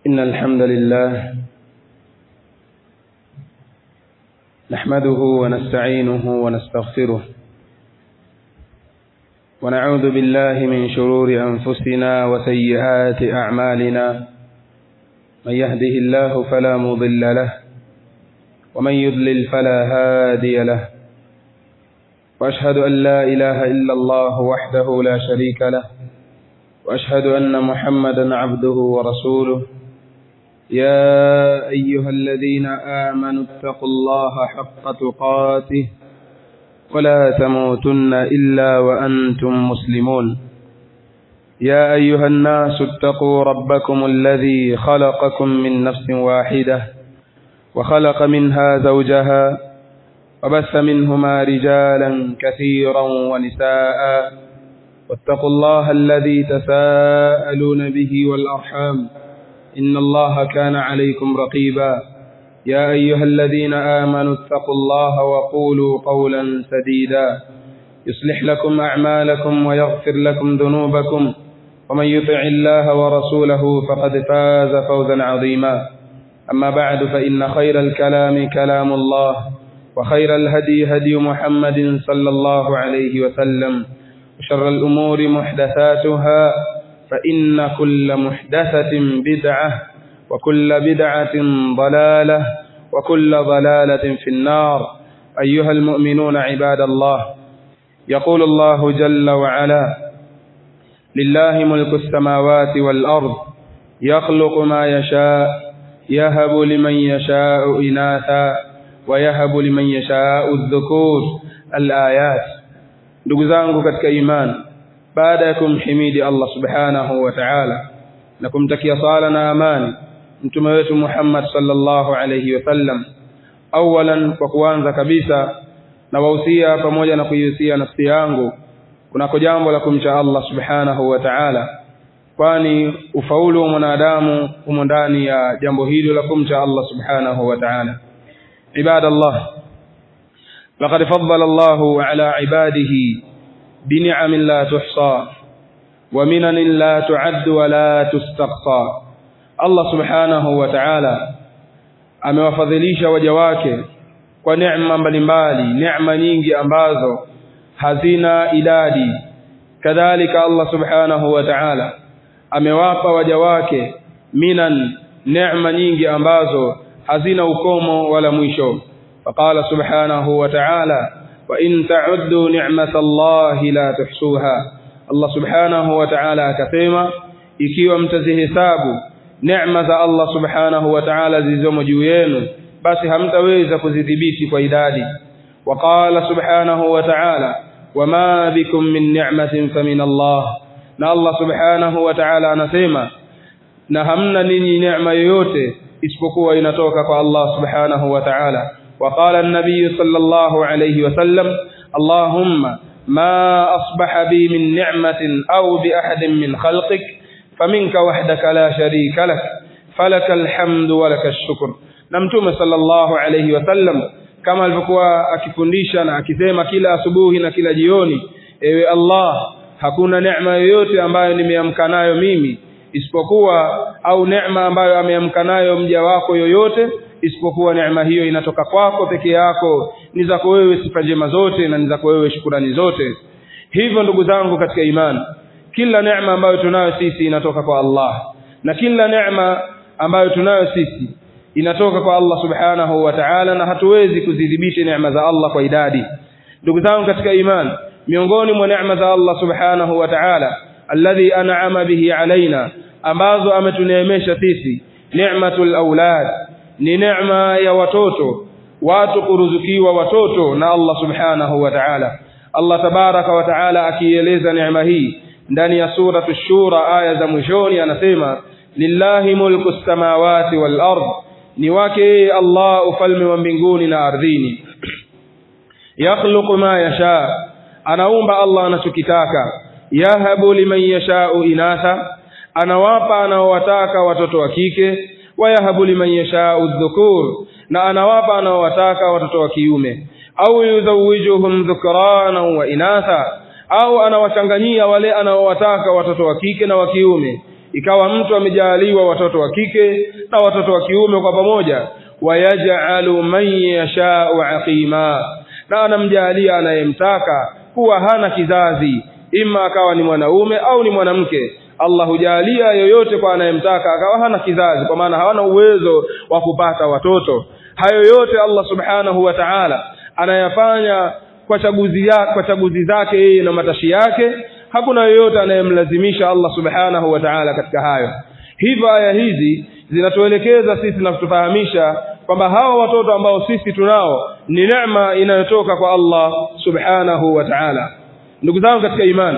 إن الحمد لله نحمده ونستعينه ونستغفره ونعوذ بالله من شرور أنفسنا وسيئات أعمالنا من يهده الله فلا مضل له ومن يضلل فلا هادي له وأشهد أن لا إله إلا الله وحده لا شريك له وأشهد أن محمدا عبده ورسوله يا أيها الذين آمنوا اتقوا الله حق تقاته ولا تموتن إلا وأنتم مسلمون يا أيها الناس اتقوا ربكم الذي خلقكم من نفس واحدة وخلق منها زوجها وبث منهما رجالا كثيرا ونساء واتقوا الله الذي تساءلون به والأرحام إن الله كان عليكم رقيبا يا أيها الذين آمنوا اتقوا الله وقولوا قولا سديدا يصلح لكم أعمالكم ويغفر لكم ذنوبكم ومن يطع الله ورسوله فقد فاز فوزا عظيما أما بعد فإن خير الكلام كلام الله وخير الهدي هدي محمد صلى الله عليه وسلم وشر الأمور محدثاتها فإن كل محدثة بدعة وكل بدعة ضلالة وكل ضلالة في النار أيها المؤمنون عباد الله يقول الله جل وعلا لله ملك السماوات والأرض يخلق ما يشاء يهب لمن يشاء إناثا ويهب لمن يشاء الذكور الآيات. Ndugu zangu katika imani, baada ya kumhimidi Allah subhanahu wa ta'ala na kumtakia sala na amani mtume wetu Muhammad sallallahu alayhi wasallam, awalan kwa kuanza kabisa na wahusia pamoja na kuihusia nafsi yangu kunako jambo la kumcha Allah subhanahu wa ta'ala, kwani ufaulu wa mwanadamu umo ndani ya jambo hilo la kumcha Allah subhanahu wa ta'ala. Ibadallah, laqad faddala Allahu ala ibadihi بنعم لا تحصى ومنن لا تعد ولا تستقصى. Allah subhanahu wa ta'ala amewafadhilisha waja wake kwa neema mbalimbali, neema nyingi ambazo hazina idadi. Kadhalika Allah subhanahu wa ta'ala amewapa waja wake minan, neema nyingi ambazo hazina ukomo wala mwisho. Faqala subhanahu wa ta'ala wa in ta'uddu ni'matallahi la tuhsuha. Allah subhanahu wa ta'ala akasema, ikiwa mtazihesabu neema za Allah subhanahu wa ta'ala zilizomo juu yenu, basi hamtaweza kuzidhibiti kwa idadi. Wa qala subhanahu wa ta'ala wama bikum min ni'matin famin Allah. Na Allah subhanahu wa ta'ala anasema, na hamna ninyi neema yoyote isipokuwa inatoka kwa Allah subhanahu wa ta'ala. وقال النبي صلى الله عليه وسلم اللهم ما أصبح بي من نعمة أو بأحد من خلقك فمنك وحدك لا شريك لك فلك الحمد ولك الشكر. نمتم صلى الله عليه وسلم kama alivyokuwa akifundisha na akisema kila asubuhi na kila jioni, ewe Allah, hakuna neema yoyote ambayo nimeamka nayo mimi isipokuwa, au neema ambayo ameamka nayo mja wako yoyote isipokuwa neema hiyo inatoka kwako peke yako, ni zako wewe sifa njema zote na ni zako wewe shukrani zote. Hivyo ndugu zangu katika imani, kila neema ambayo tunayo sisi inatoka kwa Allah, na kila neema ambayo tunayo sisi inatoka kwa Allah subhanahu wa ta'ala, na hatuwezi kuzidhibiti neema za Allah kwa idadi. Ndugu zangu katika imani, miongoni mwa neema za Allah subhanahu wa ta'ala alladhi an'ama bihi alaina, ambazo ametuneemesha sisi, ni'matul aulad, ni neema ya watoto, watu kuruzukiwa watoto na Allah subhanahu wa ta'ala. Allah tabaraka wa ta'ala akieleza neema hii ndani ya suratu ash-shura aya za mwishoni anasema, lillahi mulku samawati wal ard, ni wake Allah ufalme wa mbinguni na ardhini. Yakhluqu ma yasha, anaumba Allah anachokitaka. Yahabu liman yasha'u inatha, anawapa anaowataka watoto wa kike. Wayahabu liman yasha'u dhukur, na anawapa anaowataka watoto wa kiume. Au yuzawijuhum dhukrana wa inatha, au anawachanganyia wale anaowataka watoto wa kike na wa kiume. ikawa mtu amejaliwa watoto wa kike na watoto wa kiume kwa pamoja, wayaj'alu man yasha'u aqima, na anamjalia anayemtaka kuwa hana kizazi, ima akawa ni mwanaume au ni mwanamke. Allah hujalia yoyote kwa anayemtaka akawa hana kizazi, kwa maana hawana uwezo wa kupata watoto. Hayo yote Allah subhanahu wa ta'ala anayafanya kwa chaguzi zake yeye na matashi yake. Hakuna yoyote anayemlazimisha Allah subhanahu wa ta'ala katika hayo. Hivyo aya hizi zinatuelekeza sisi na kutufahamisha kwamba hawa watoto ambao sisi tunao ni neema inayotoka kwa Allah subhanahu wa ta'ala. Ndugu zangu katika imani,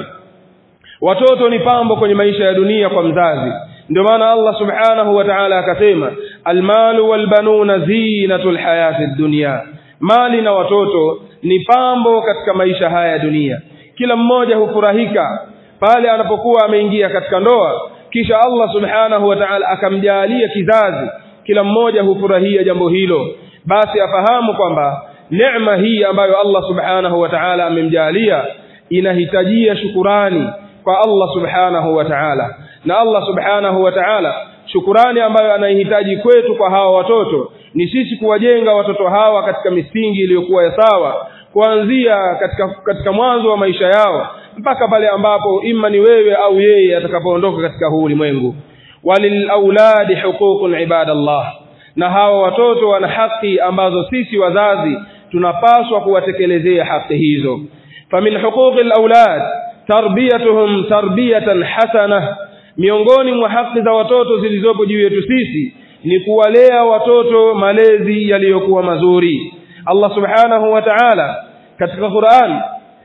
watoto ni pambo kwenye maisha ya dunia kwa mzazi. Ndio maana Allah subhanahu wa ta'ala akasema, almalu walbanuna zinatul hayatid dunya, mali na watoto ni pambo katika maisha haya ya dunia. Kila mmoja hufurahika pale anapokuwa ameingia katika ndoa, kisha Allah subhanahu wa ta'ala akamjalia kizazi. Kila mmoja hufurahia jambo hilo. Basi afahamu kwamba neema hii ambayo Allah subhanahu wa ta'ala amemjalia inahitajia shukurani kwa Allah subhanahu wa ta'ala. Na Allah subhanahu wa ta'ala, shukurani ambayo anahitaji kwetu kwa hawa watoto ni sisi kuwajenga watoto hawa katika misingi iliyokuwa ya sawa, kuanzia katika mwanzo wa maisha yao mpaka pale ambapo imma ni wewe au yeye atakapoondoka katika huu ulimwengu. Walil auladi huququn ibadallah, na hawa watoto wana haki ambazo sisi wazazi tunapaswa kuwatekelezea haki hizo. Famin huquqil aulad tarbiyatuhum tarbiyatan hasana, miongoni mwa haki za watoto zilizopo juu yetu sisi ni kuwalea watoto malezi yaliyokuwa mazuri. Allah subhanahu wa ta'ala katika Qur'an,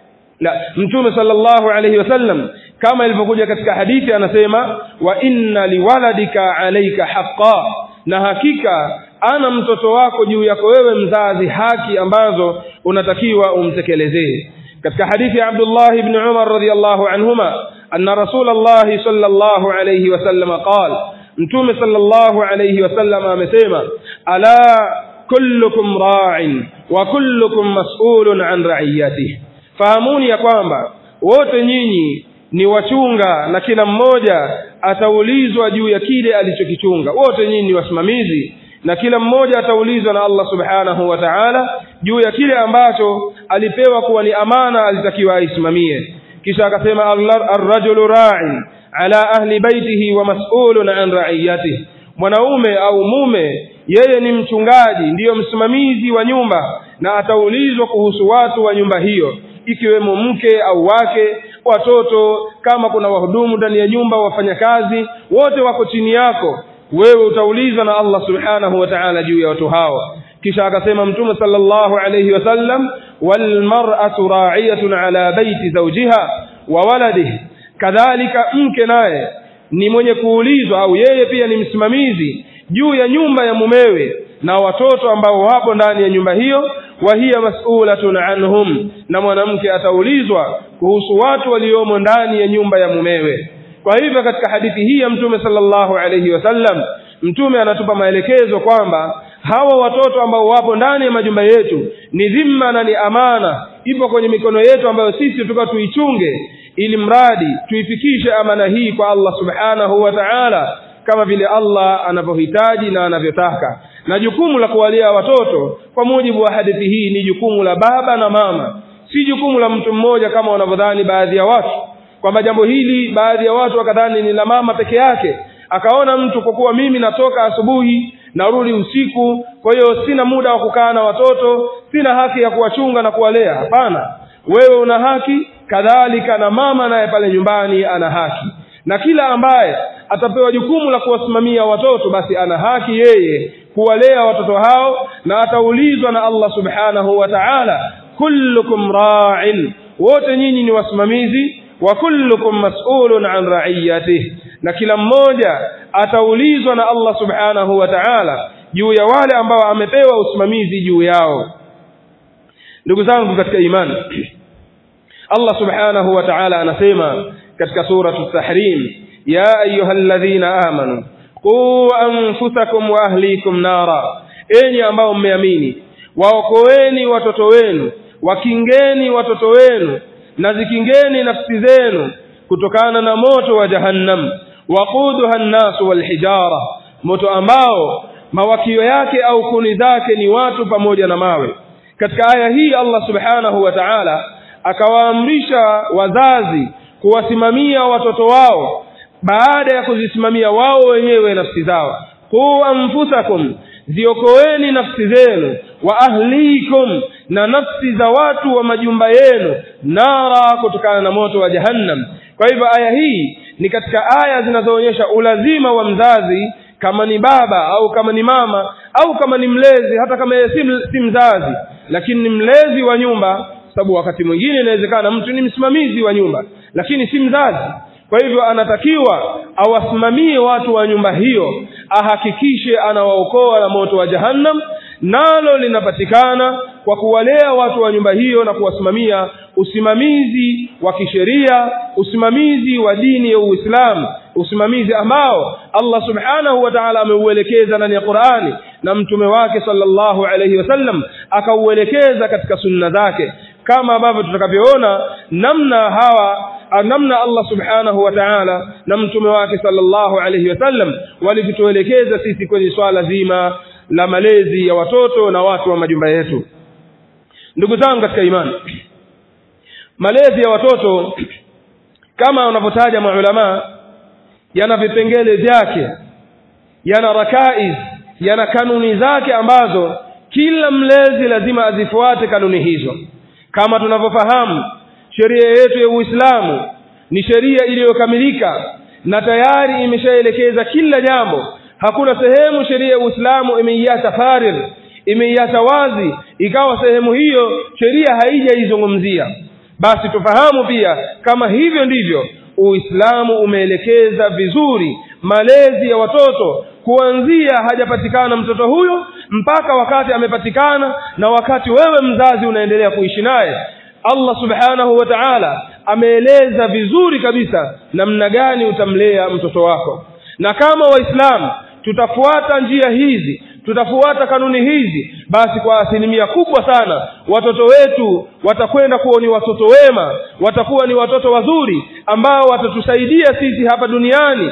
Mtume sallallahu alayhi wasallam kama ilivyokuja katika hadithi anasema, wa inna liwaladika alayka haqqan, na hakika ana mtoto wako juu yako wewe mzazi haki ambazo unatakiwa umtekelezee. katika hadithi ya Abdullah ibn Umar radhiyallahu anhuma anna Rasulullah sallallahu alayhi wasallam qala, Mtume sallallahu alayhi wasallam amesema, ala kullukum ra'in wa kullukum mas'ulun an ra'iyatihi, fahamuni ya kwamba wote nyinyi ni wachunga na kila mmoja ataulizwa juu ya kile alichokichunga. Wote nyinyi ni wasimamizi na kila mmoja ataulizwa na Allah subhanahu wa ta'ala juu ya kile ambacho alipewa kuwa ni amana alitakiwa aisimamie. Kisha akasema, ar-rajulu ra'in ala ahli baitihi wa mas'ulun an ra'iyatihi, mwanaume au mume yeye ni mchungaji, ndiyo msimamizi wa nyumba na ataulizwa kuhusu watu wa nyumba hiyo, ikiwemo mke au wake, watoto, kama kuna wahudumu ndani ya nyumba, wafanyakazi, wote wako chini yako, wewe utaulizwa na Allah subhanahu wa ta'ala juu ya watu hao. Kisha akasema Mtume sallallahu alayhi wasallam, wal mar'atu ra'iyatun ala baiti zawjiha wa waladihi, kadhalika mke naye ni mwenye kuulizwa au yeye pia ni msimamizi juu ya nyumba ya mumewe na watoto ambao wapo ndani ya nyumba hiyo. Wa hiya mas'ulatun anhum, na mwanamke ataulizwa kuhusu watu waliomo ndani ya nyumba ya mumewe. Kwa hivyo katika hadithi hii ya Mtume sallallahu alayhi wasallam, Mtume anatupa maelekezo kwamba hawa watoto ambao wapo ndani ya majumba yetu ni dhima na ni amana, ipo kwenye mikono yetu ambayo sisi tuichunge, ili mradi tuifikishe amana hii kwa Allah subhanahu wa ta'ala kama vile Allah anavyohitaji na anavyotaka. Na jukumu la kuwalea watoto kwa mujibu wa hadithi hii ni jukumu la baba na mama, si jukumu la mtu mmoja kama wanavyodhani baadhi ya watu, kwamba jambo hili baadhi ya watu wakadhani ni la mama peke yake. Akaona mtu kwa kuwa mimi natoka asubuhi narudi usiku, kwa hiyo sina muda wa kukaa na watoto, sina haki ya kuwachunga na kuwalea. Hapana, wewe una haki, kadhalika na mama naye pale nyumbani ana haki. Na kila ambaye atapewa jukumu la kuwasimamia watoto, basi ana haki yeye kuwalea watoto hao, na ataulizwa na Allah subhanahu wa ta'ala, kullukum ra'in, wote nyinyi ni wasimamizi, wa kullukum mas'ulun an ra'iyatihi, na kila mmoja ataulizwa na Allah subhanahu wa ta'ala juu ya wale ambao amepewa usimamizi juu yao. Ndugu zangu katika imani, Allah subhanahu wa ta'ala anasema katika sura at-Tahrim, ya ayyuhalladhina amanu qu anfusakum wa ahlikum nara, enyi ambao mmeamini, waokoeni watoto wenu, wakingeni watoto wenu na zikingeni nafsi zenu kutokana na moto wa jahannam. waquduha an-nas wal hijara, moto ambao mawakio yake au kuni zake ni watu pamoja na mawe. Katika aya hii Allah subhanahu wa ta'ala akawaamrisha wazazi kuwasimamia watoto wao baada ya kuzisimamia wao wenyewe nafsi zao. Qu anfusakum, ziokoeni nafsi zenu, wa ahlikum, na nafsi za watu wa majumba yenu, nara, kutokana na moto wa jahannam. Kwa hivyo aya hii ni katika aya zinazoonyesha ulazima wa mzazi, kama ni baba au kama ni mama au kama ni mlezi, hata kama si mzazi lakini ni mlezi wa nyumba, sababu wakati mwingine inawezekana mtu ni msimamizi wa nyumba lakini si mzazi. Kwa hivyo anatakiwa awasimamie watu wa nyumba hiyo, ahakikishe anawaokoa na moto wa jahannam. Nalo linapatikana kwa kuwalea watu wa nyumba hiyo na kuwasimamia usimamizi wa kisheria, usimamizi wa dini ya Uislamu, usimamizi ambao Allah subhanahu wa ta'ala ameuelekeza ndani ya Qur'ani na mtume wake sallallahu alayhi wasallam akauelekeza katika sunna zake, kama ambavyo tutakavyoona namna Allah subhanahu wa ta'ala na mtume wake sallallahu alayhi wasallam walivyotuelekeza sisi kwenye swala zima la malezi ya watoto na watu wa majumba yetu. Ndugu zangu katika imani, malezi ya watoto kama wanavyotaja maulama yana vipengele vyake, yana rakaiz, yana kanuni zake ambazo kila mlezi lazima azifuate kanuni hizo. Kama tunavyofahamu, sheria yetu ya Uislamu ni sheria iliyokamilika na tayari imeshaelekeza kila jambo. Hakuna sehemu sheria ya Uislamu imeiacha farid, imeiacha wazi ikawa sehemu hiyo sheria haijaizungumzia. Basi tufahamu pia kama hivyo ndivyo Uislamu umeelekeza vizuri malezi ya watoto, kuanzia hajapatikana mtoto huyo mpaka wakati amepatikana na wakati wewe mzazi unaendelea kuishi naye. Allah subhanahu wa ta'ala ameeleza vizuri kabisa namna gani utamlea mtoto wako. Na kama Waislamu tutafuata njia hizi, tutafuata kanuni hizi, basi kwa asilimia kubwa sana watoto wetu watakwenda kuwa ni watoto wema, watakuwa ni watoto wazuri ambao watatusaidia sisi hapa duniani,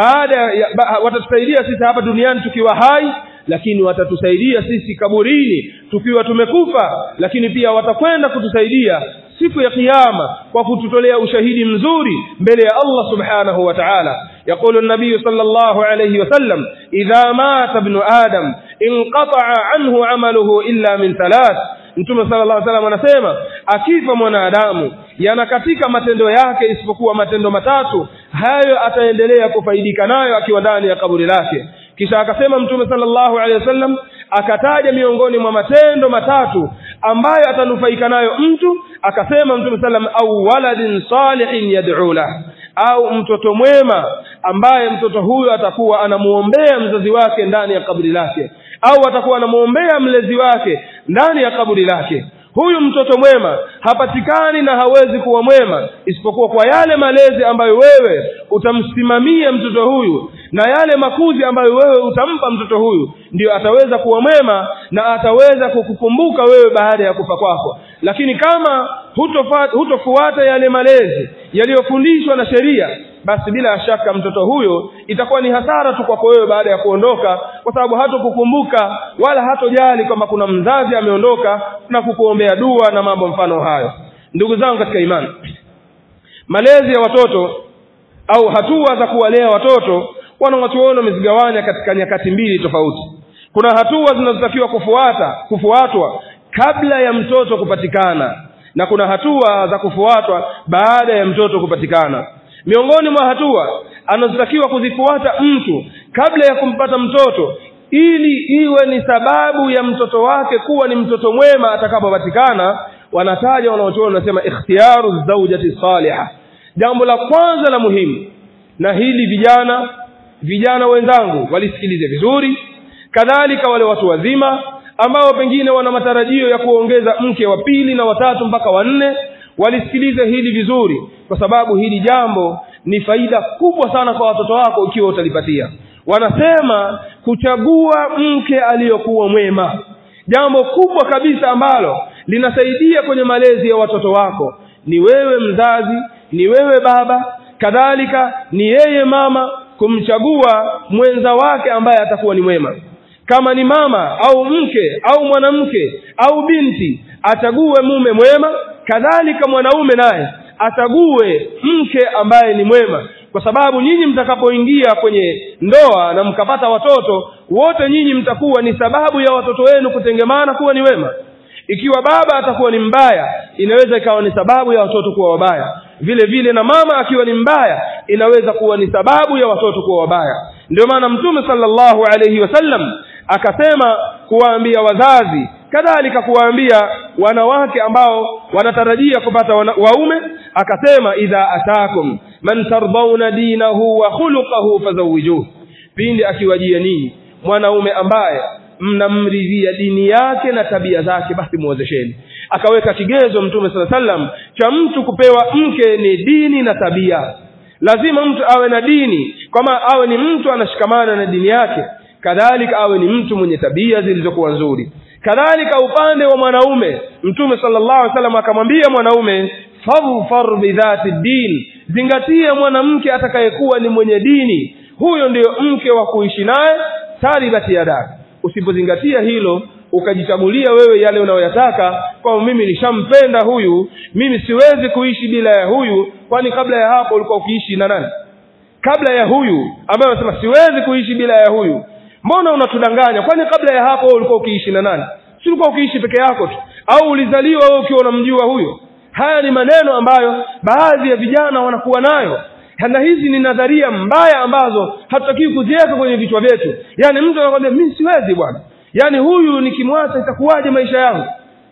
watatusaidia sisi hapa duniani tukiwa hai, lakini watatusaidia sisi kaburini tukiwa tumekufa, lakini pia watakwenda kutusaidia siku ya kiyama kwa kututolea ushahidi mzuri mbele ya Allah subhanahu wa ta'ala. يقول النبي صلى الله عليه وسلم: إذا مات ابن آدم انقطع عنه عمله إلا من ثلاث. Mtume sallallahu alaihi wasallam anasema akifa mwanadamu yanakatika matendo yake isipokuwa matendo matatu, hayo ataendelea kufaidika nayo akiwa ndani ya kaburi lake. Kisha akasema Mtume sallallahu alaihi wasallam, akataja miongoni mwa matendo matatu ambayo atanufaika nayo mtu, akasema Mtume sallam, au waladin salihin yad'u lahu, au mtoto mwema ambaye mtoto huyo atakuwa anamuombea mzazi wake ndani ya kaburi lake, au atakuwa anamuombea mlezi wake ndani ya kaburi lake. Huyu mtoto mwema hapatikani na hawezi kuwa mwema isipokuwa kwa yale malezi ambayo wewe utamsimamia mtoto huyu, na yale makuzi ambayo wewe utampa mtoto huyu, ndio ataweza kuwa mwema na ataweza kukukumbuka wewe baada ya kufa kwako. Lakini kama hutofuata yale malezi yaliyofundishwa na sheria, basi bila shaka mtoto huyo itakuwa ni hasara tu kwako wewe baada ya kuondoka, kwa sababu hatokukumbuka wala hatojali kama kuna mzazi ameondoka na kukuombea dua na mambo mfano hayo. Ndugu zangu katika imani, malezi ya watoto au hatua za kuwalea watoto wanawachuoni wamezigawanya katika nyakati mbili tofauti. Kuna hatua zinazotakiwa kufuatwa kabla ya mtoto kupatikana, na kuna hatua za kufuatwa baada ya mtoto kupatikana. Miongoni mwa hatua anazotakiwa kuzifuata mtu kabla ya kumpata mtoto, ili iwe ni sababu ya mtoto wake kuwa ni mtoto mwema atakapopatikana, wanataja wanaochuoni wanasema ikhtiyaru zawjati salihah. Jambo la kwanza la muhimu, na hili vijana wenzangu walisikilize vizuri, kadhalika wale watu wazima ambao pengine wana matarajio ya kuongeza mke wa pili na watatu mpaka wanne, walisikilize hili vizuri, kwa sababu hili jambo ni faida kubwa sana kwa watoto wako ikiwa utalipatia. Wanasema kuchagua mke aliyokuwa mwema, jambo kubwa kabisa ambalo linasaidia kwenye malezi ya watoto wako. Ni wewe mzazi, ni wewe baba, kadhalika ni yeye mama, kumchagua mwenza wake ambaye atakuwa ni mwema. Kama ni mama au mke au mwanamke au binti, achague mume mwema. Kadhalika mwanaume naye achague mke ambaye ni mwema, kwa sababu nyinyi mtakapoingia kwenye ndoa na mkapata watoto, wote nyinyi mtakuwa ni sababu ya watoto wenu kutengemana kuwa ni wema. Ikiwa baba atakuwa ni mbaya, inaweza ikawa ni sababu ya watoto kuwa wabaya. Vile vile na mama akiwa ni mbaya, inaweza kuwa ni sababu ya watoto kuwa wabaya. Ndio maana Mtume sallallahu alayhi wasallam akasema kuwaambia wazazi, kadhalika kuwaambia wanawake ambao wanatarajia kupata waume, akasema idha atakum man tardawna dinahu wa khuluquhu fazawwijuhu. Pindi akiwajia nini mwanaume ambaye mnamridhia dini yake na tabia zake, basi muozesheni. Akaweka kigezo Mtume sallallahu alaihi wasallam cha mtu kupewa mke ni dini na tabia. Lazima mtu awe na dini, kama awe ni mtu anashikamana na dini yake, kadhalika awe ni mtu mwenye tabia zilizokuwa nzuri. Kadhalika upande wa mwanaume, Mtume sallallahu alaihi wasallam akamwambia mwanaume, fadhfar bidhati din, zingatia mwanamke atakayekuwa ni mwenye dini, huyo ndio mke wa kuishi naye. Taribati yadak, usipozingatia hilo ukajichagulia wewe yale unayoyataka, kwa mimi nishampenda huyu, mimi siwezi kuishi bila ya huyu. Kwani kabla ya hapo ulikuwa ukiishi na nani? Kabla ya huyu ambaye unasema siwezi kuishi bila ya huyu, mbona unatudanganya? Kwani kabla ya hapo ulikuwa ukiishi na nani? Si ulikuwa ukiishi peke yako tu, au ulizaliwa wewe ukiwa unamjua huyo? Haya ni maneno ambayo baadhi ya vijana wanakuwa nayo. Na hizi ni nadharia mbaya ambazo hatutaki kuziweka kwenye vichwa vyetu. Yaani mtu anakuambia mimi siwezi bwana, yaani huyu nikimwacha itakuwaje maisha yangu?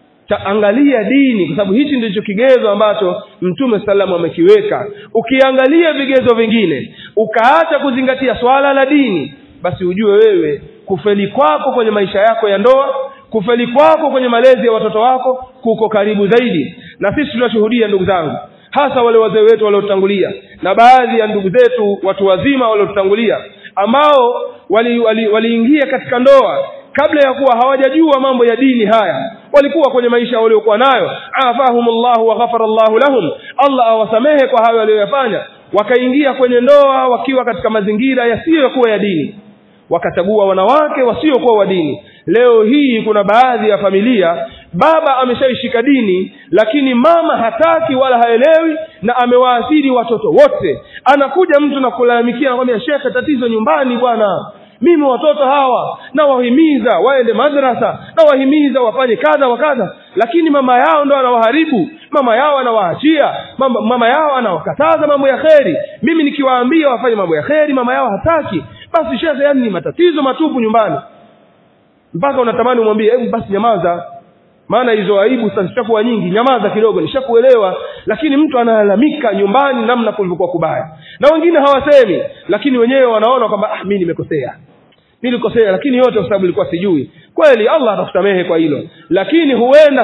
Angalia dini, kwa sababu hichi ndicho kigezo ambacho Mtume sallallahu amekiweka. Ukiangalia vigezo vingine ukaacha kuzingatia swala la dini, basi ujue wewe kufeli kwako kwenye maisha yako ya ndoa, kufeli kwako kwenye malezi ya watoto wako kuko karibu zaidi. Na sisi tunashuhudia ndugu zangu, hasa wale wazee wetu waliotangulia na baadhi ya ndugu zetu watu wazima waliotangulia, ambao waliingia katika ndoa kabla ya kuwa hawajajua mambo ya dini haya. Walikuwa kwenye maisha waliokuwa nayo, afahumullahu wa ghafarallahu lahum, Allah awasamehe kwa hayo waliyofanya. Wakaingia kwenye ndoa wakiwa katika mazingira yasiyokuwa ya dini, wakachagua wanawake wasiokuwa wa dini. Leo hii kuna baadhi ya familia baba ameshaishika dini, lakini mama hataki wala haelewi, na amewaathiri watoto wote. Anakuja mtu na kulalamikia, anakuambia shekhe, tatizo nyumbani bwana, mimi watoto hawa na wahimiza waende madrasa, na wahimiza wafanye kadha wa kadha, lakini mama yao ndo anawaharibu, mama yao anawaachia, mama yao anawakataza mambo ya kheri. Mimi nikiwaambia wafanye mambo ya kheri, mama yao hataki. Basi shekhe, yani ni matatizo matupu nyumbani, mpaka unatamani umwambie hebu basi nyamaza, maana hizo aibu sasa zitakuwa nyingi, nyamaza kidogo, nishakuelewa. Lakini mtu analalamika nyumbani namna kulivyokuwa kubaya, na wengine hawasemi, lakini wenyewe wanaona kwamba mimi nimekosea, nilikosea, lakini yote kwa sababu nilikuwa sijui. Kweli Allah atakusamehe kwa hilo, lakini huenda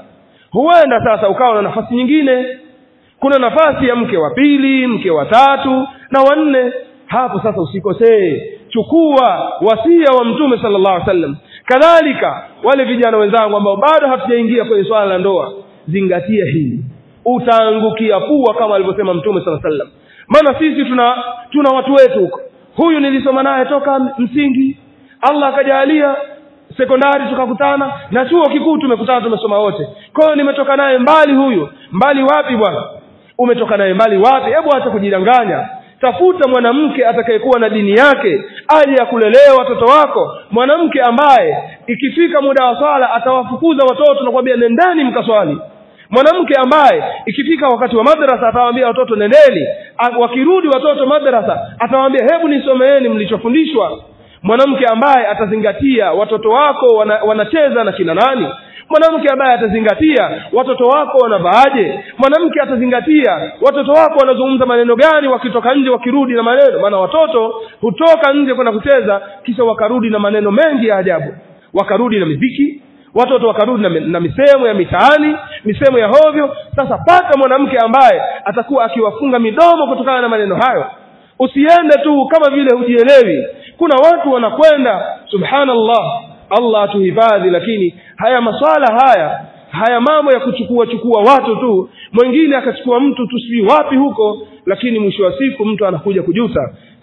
sasa ukawa na nafasi nyingine. Kuna nafasi ya mke wa pili, mke wa tatu na wa nne. Hapo sasa usikosee, chukua wasia wa Mtume sallallahu alaihi wasallam. Kadhalika wale vijana wenzangu ambao bado hatujaingia kwenye swala la ndoa, zingatia hili, utaangukia pua kama alivyosema Mtume sallallahu alaihi wasallam. Maana sisi tuna watu wetu huko, huyu nilisoma naye toka msingi, Allah akajalia sekondari tukakutana, na chuo kikuu tumekutana, tumesoma wote. Kwa hiyo nimetoka naye mbali. Huyu mbali wapi bwana? Umetoka naye mbali wapi? Hebu acha kujidanganya. Tafuta mwanamke atakayekuwa na dini yake, aje akulelea watoto wako. Mwanamke ambaye ikifika muda wa swala atawafukuza watoto na kuambia nendeni mkaswali. Mwanamke ambaye ikifika wakati wa madrasa atawaambia watoto nendeni, wakirudi watoto madrasa atawaambia hebu nisomeeni mlichofundishwa. Mwanamke ambaye atazingatia watoto wako wanacheza na kina nani. Mwanamke ambaye atazingatia watoto wako wanavaaje. Mwanamke atazingatia watoto wako wanazungumza maneno gani wakitoka nje, wakirudi na maneno. Maana watoto hutoka nje kwenda kucheza, kisha wakarudi na maneno mengi ya ajabu, wakarudi na muziki, watoto wakarudi na misemo ya mitaani, misemo ya hovyo. Sasa pata mwanamke ambaye atakuwa akiwafunga midomo kutokana na maneno hayo. Usiende tu kama vile hujielewi. Kuna watu wanakwenda, subhanallah, Allah atuhifadhi, lakini haya maswala haya mambo ya kuchukua watu tu, mwingine akachukua mtu tu si wapi huko, lakini mwisho wa siku mtu anakuja kujuta.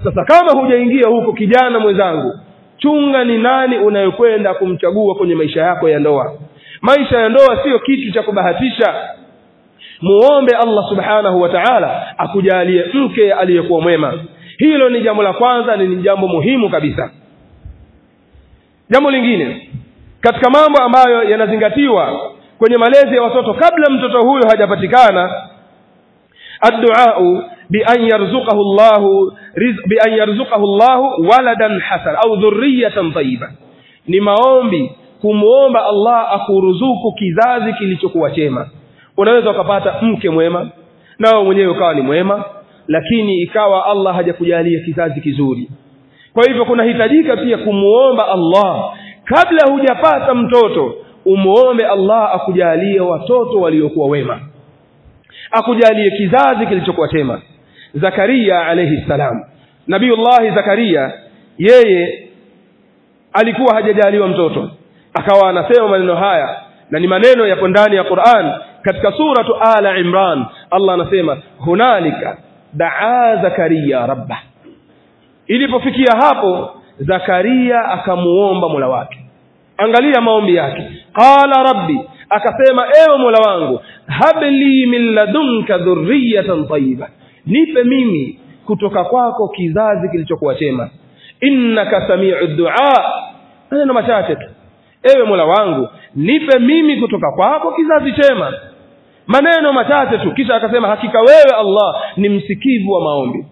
Sasa kama hujaingia huko, kijana mwenzangu, chunga ni nani unayokwenda kumchagua kwenye maisha yako ya ndoa. Maisha ya ndoa sio kitu cha kubahatisha. Muombe Allah subhanahu wa ta'ala akujalie mke aliyekuwa mwema. Hilo ni jambo la kwanza, ni jambo muhimu kabisa. Jambo lingine katika mambo ambayo yanazingatiwa kwenye malezi ya watoto kabla mtoto huyo hajapatikana, addu'a bi an yarzuqahu Allahu waladan hasan au dhurriyatan tayyiba. Ni maombi kumuomba Allah akuruzuku kizazi kilichokuwa chema. Unaweza ukapata mke mwema na wewe mwenyewe ukawa ni mwema, lakini ikawa Allah hajakujalia kizazi kizuri. Kwa hivyo kunahitajika pia kumuomba Allah kabla hujapata mtoto, umuombe Allah akujalie watoto waliokuwa wema, akujalie kizazi kilichokuwa chema. Zakaria alayhi salam, Nabiiullah Zakaria, yeye alikuwa hajajaliwa mtoto, akawa anasema maneno haya, na ni maneno yapo ndani ya Qur'an katika suratu Ala Imran. Allah anasema hunalika daa Zakaria rabbah. Ilipofikia hapo, Zakaria akamuomba Mola wake. Angalia maombi yake. Qala rabbi, akasema ewe Mola wangu, habli min ladunka dhurriyatan tayyiba, nipe mimi kutoka kwako kizazi kilichokuwa chema. Innaka sami'ud du'a. Maneno machache tu, ewe Mola wangu, nipe mimi kutoka kwako kizazi chema. Maneno machache tu, kisha akasema hakika wewe Allah ni msikivu wa maombi.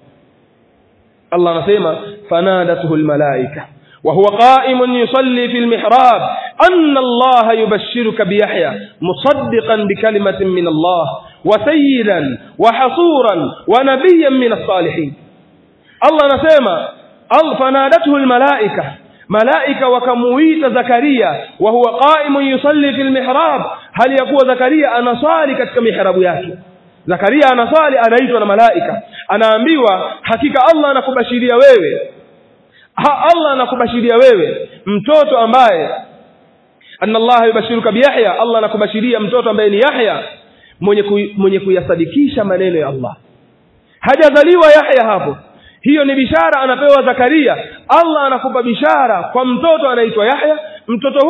Allah anasema fanadatuhu almalaika wa huwa qa'imun yusalli fil mihrab anna Allah yubashshiruka bi Yahya musaddiqan bi kalimatin min Allah wa sayyidan wa hasuran wa nabiyyan min as-salihin. Allah anasema fanadatuhu almalaika, malaika wakamuita Zakaria wa huwa qa'imun yusalli fil mihrab, hali yakuwa Zakaria anasali katika mihrabu yake. Zakaria anasali, anaitwa na malaika, anaambiwa hakika Allah anakubashiria wewe, Allah anakubashiria wewe mtoto ambaye anna Allah yubashiruka bi Yahya, Allah anakubashiria mtoto ambaye ni Yahya, mwenye kuyasadikisha maneno ya Allah. Hajazaliwa Yahya hapo, hiyo ni bishara anapewa Zakaria. Allah anakupa bishara kwa mtoto anaitwa Yahya. Mtoto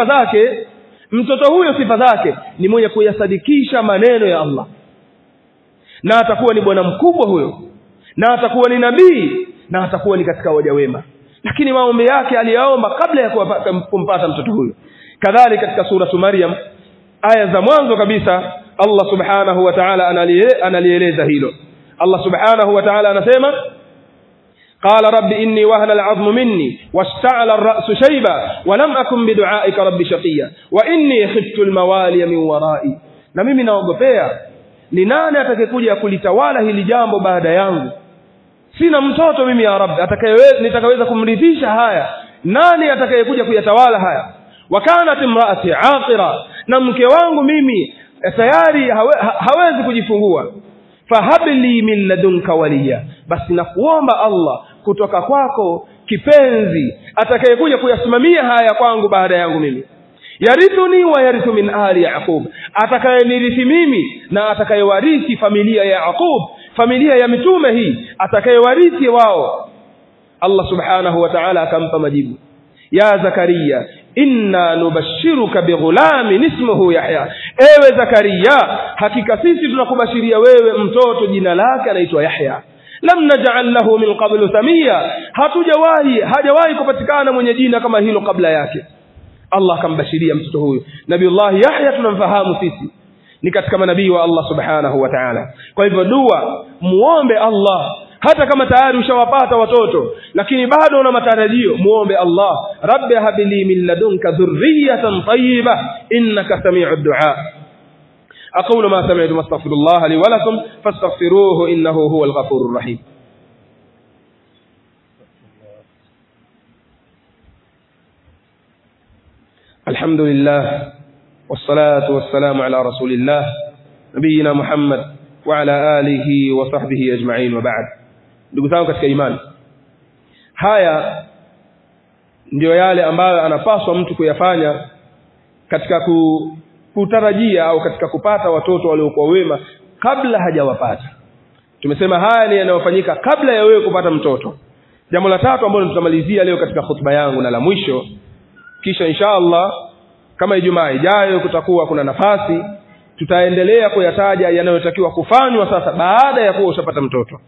huyo sifa zake ni mwenye kuyasadikisha maneno ya Allah, na atakuwa ni bwana mkubwa huyo, na atakuwa ni nabii, na atakuwa ni katika waja wema. Lakini maombi yake aliyaomba kabla ya kumpata mtoto huyo. Kadhalika katika suratu Maryam aya za mwanzo kabisa, Allah subhanahu wa ta'ala analieleza hilo. Allah subhanahu wa ta'ala anasema qala rabbi inni wahana al'azmu minni washta'ala ar-ra'su shayba wa lam akun bidu'aika rabbi shaqiya wa inni khiftu al-mawaliya min wara'i. Na mimi naogopea ni nani atakayekuja kulitawala hili jambo baada yangu. Sina mtoto mimi ya Rabbi nitakayeweza kumridhisha haya. Nani atakayekuja kuyatawala haya? Wa kanat imraati aqira, na mke wangu mimi tayari hawezi kujifungua. Fahabli min ladunka waliya, basi nakuomba Allah kutoka kwako kipenzi atakayekuja kuyasimamia haya kwangu baada yangu mimi. Yarithuni wa yarithu min ali Yaqub, atakayenirithi mimi na atakayewarithi familia ya Yaqub, familia ya mitume hii, atakayewarithi wao. Allah subhanahu wa ta'ala akampa majibu, ya Zakaria inna nubashiruka bighulamin ismuhu Yahya. Ewe Zakaria, hakika sisi tunakubashiria wewe mtoto jina lake anaitwa Yahya. Lam naj'al lahu min qablu samia, hajawahi kupatikana mwenye jina kama hilo kabla yake. Allah akambashiria mtoto huyu. Nabiiullah Yahya tunamfahamu sisi ni katika manabii wa Allah subhanahu wa ta'ala. Kwa hivyo dua, muombe Allah hata kama tayari ushawapata watoto, lakini bado una matarajio, muombe Allah, rabbi habli min ladunka dhurriyatan tayyiba innaka sami'ud du'a. aqulu ma sami'tum astaghfirullah li wa lakum fastaghfiruhu innahu huwal ghafurur rahim. Alhamdulillah wassalatu wassalamu ala rasulillah nabiyina Muhammad wa ala alihi wa sahbihi ajma'in wa ba'd. Ndugu zangu katika imani, haya ndio yale ambayo anapaswa mtu kuyafanya katika kutarajia au katika kupata watoto waliokuwa wema kabla hajawapata. Tumesema haya ni yanayofanyika kabla ya wewe kupata mtoto. Jambo la tatu ambalo tutamalizia leo katika khutba yangu na la mwisho, kisha inshallah kama Ijumaa ijayo kutakuwa kuna nafasi, tutaendelea kuyataja yanayotakiwa kufanywa sasa baada ya kuwa ushapata mtoto.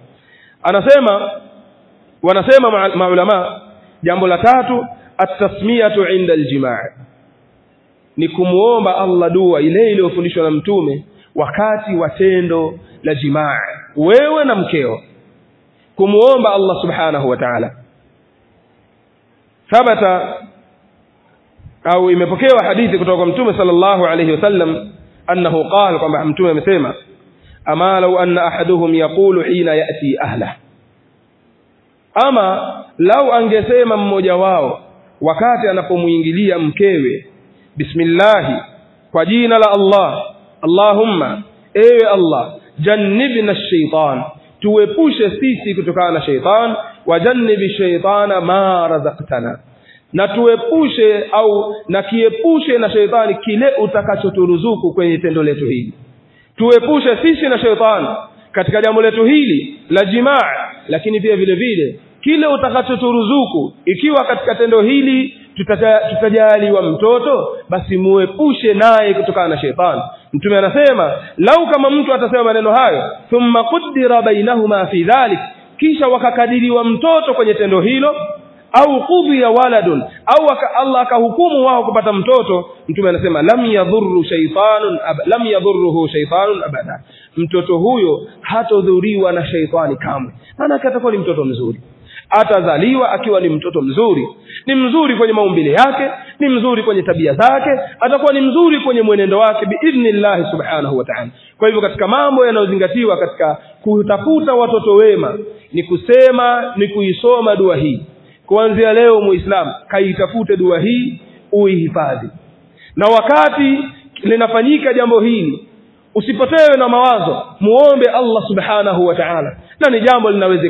Wanasema maulama, jambo la tatu at-tasmiyatu 'inda al-jimaa, ni kumuomba Allah dua ile iliyofundishwa na mtume wakati wa tendo la jimaa, wewe na mkeo, kumuomba Allah subhanahu wa ta'ala. Thabata au imepokewa hadithi kutoka kwa mtume sallallahu alayhi wasallam annahu qala, kwamba mtume amesema, ama law anna ahaduhum yaqulu hina yati ahla, ama lau angesema mmoja wao wakati anapomuingilia mkewe, bismillah, kwa jina la Allah, Allahumma, ewe Allah, jannibna ash-shaytan, tuepushe sisi kutokana na shaytan, wa jannibi shaytana ma razaqtana, na tuepushe au na kiepushe na shaytani kile utakachoturuzuku kwenye tendo letu hili. Tuepushe sisi na shaytani katika jambo letu hili la jimaa, lakini pia vile vile kile utakachoturuzuku, ikiwa katika tendo hili tutajaliwa mtoto, basi muepushe naye kutokana na shaytani. Mtume anasema lau kama mtu atasema maneno hayo, thumma qaddara bainahuma fi dhalik, kisha wakakadiriwa mtoto kwenye tendo hilo, au qudhiya waladun, au Allah akahukumu wao kupata mtoto, mtume anasema lam yadhurruhu shaytanun abada, mtoto huyo hatodhuriwa na shaytani kamwe. Maana atakuwa ni mtoto mzuri, atazaliwa akiwa ni mtoto mzuri, ni mzuri kwenye maumbile yake, ni mzuri kwenye tabia zake, atakuwa ni mzuri kwenye mwenendo wake biidhnillah subhanahu wa ta'ala. Kwa hivyo katika mambo yanayozingatiwa katika kutafuta watoto wema ni kuisoma dua hii. Kuanzia leo muislamu kaitafute dua hii, uihifadhi, na wakati linafanyika jambo hili usipotewe na mawazo, muombe Allah subhanahu wa ta'ala, na ni jambo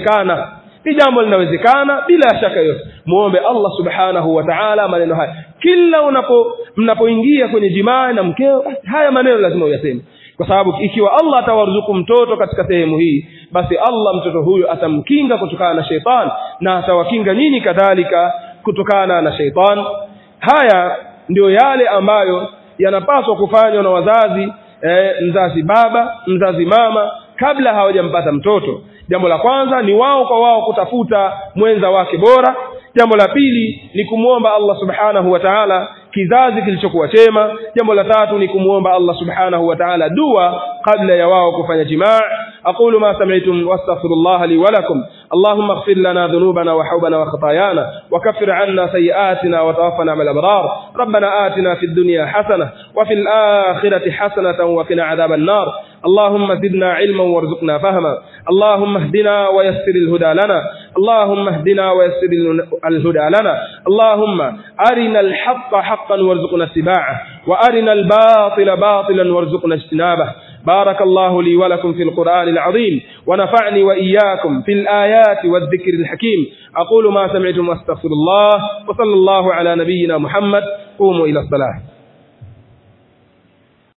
linawezekana bila shaka yote. Muombe Allah subhanahu wa ta'ala maneno haya kila mnapoingia kwenye jimaa na mkeo, haya maneno lazima uyaseme, kwa sababu ikiwa Allah atawaruzuku mtoto katika sehemu hii, basi Allah mtoto huyo atamkinga kutokana na shaytan, na atawakinga nyinyi kadhalika kutokana na shaytan. Haya ndio yale ambayo yanapaswa kufanywa na wazazi, mzazi baba, mzazi mama, kabla hawajampata mtoto. Jambo la kwanza ni wao kwa wao kutafuta mwenza wake bora. Jambo la pili ni kumuomba Allah subhanahu wa ta'ala kizazi kilichokuwa chema. Jambo la tatu ni kumuomba Allah subhanahu wa ta'ala dua kabla ya wao kufanya jimaa. aqulu ma sami'tum wastaghfirullaha li wa lakum. Allahumma ighfir lana dhunubana wa hawbana wa khatayana wa kaffir 'anna sayyi'atina wa tawaffana ma'al abrar. Rabbana atina fid dunya hasanah wa fil akhirati hasanatan wa qina 'adhaban nar. اللهم زدنا علما وارزقنا فهما. اللهم اهدنا ويسر الهدى لنا. اللهم اهدنا ويسر الهدى لنا. اللهم أرنا الحق حقا وارزقنا اتباعه وأرنا الباطل باطلا وارزقنا اجتنابه. بارك الله لي ولكم في القرآن العظيم ونفعني وإياكم في الآيات والذكر الحكيم. أقول ما سمعتم واستغفر الله وصلى الله على نبينا محمد. قوموا إلى الصلاة.